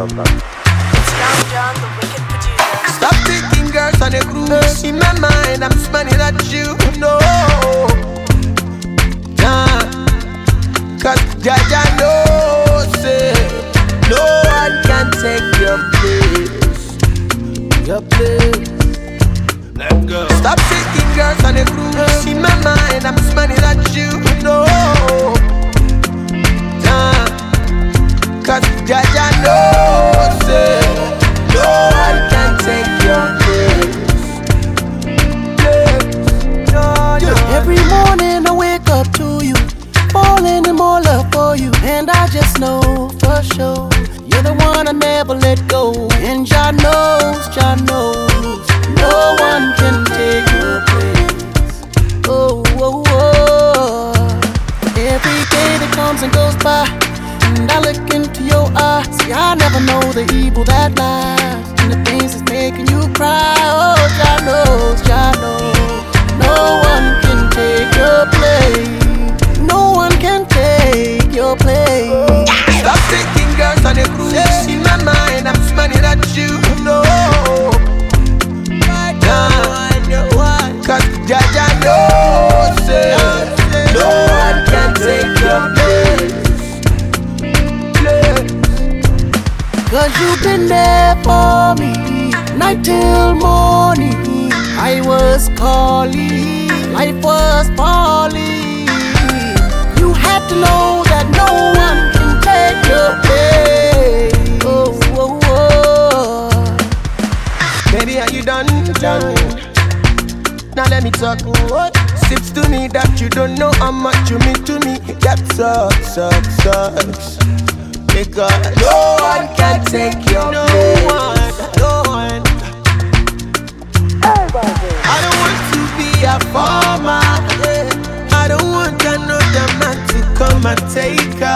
It's Young John, the wicked producer. Stop taking girls on a cruise. In my mind, I'm smiling at you. No, nah, cause Jaja knows it. No one can take your place. Your place. Let go. Stop taking girls on a cruise. In my mind, I'm smiling at you. No, nah, cause Jaja knows it. No one can take your place. Every morning I wake up to you, falling in more love for you, and I just know for sure you're the one I never let go. And Jah knows, no one can take your place. Oh, oh, oh. Every day that comes and goes by, and I look into your eyes, see I never know the evil that lies in the things that's making you cry. Oh, Jah knows, no one can take your place. No one can take your place. Stop taking girls on a cruise. In my mind, I'm smiling at you. No, nah, cause Jaja knows it. No one can take your place. Cause you've been there for me, night till morning. I was calling, life was falling. You had to know that no one can take your place. Oh, oh, oh. Baby, are you done? Now let me talk. Sips to me that you don't know how much you mean to me. That sucks. Because no one can take your place. No one. I don't want to be a farmer. I don't want another man to come and take her.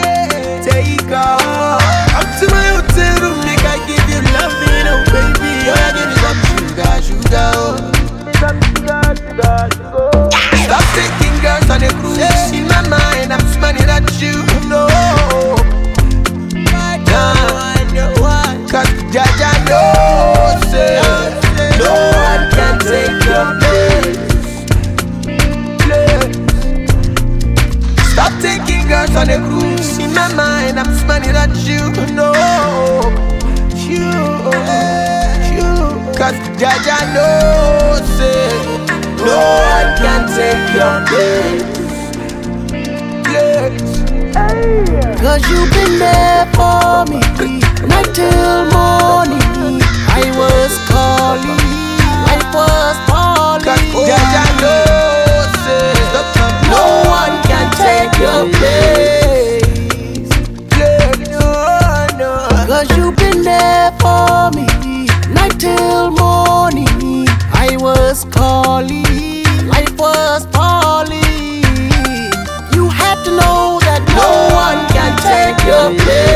Up to my hotel room, make I give you loving, oh baby. Oh, I give you some sugar, oh. Stop taking girls on a cruise. In my mind, I'm smiling at you. No, nah, cause Jaja knows it. No one can take your place. Stop taking girls on a cruise. In my mind, I'm smiling at you. No, cause Jaja knows it. No one can take your place. Cause you've been there for me, night till morning. I was calling, life was falling. Cause Jaja knows it. No one can take your place. Cause you've been there for me, night till morning. I was calling, life was falling. You had to know that no one can take your place.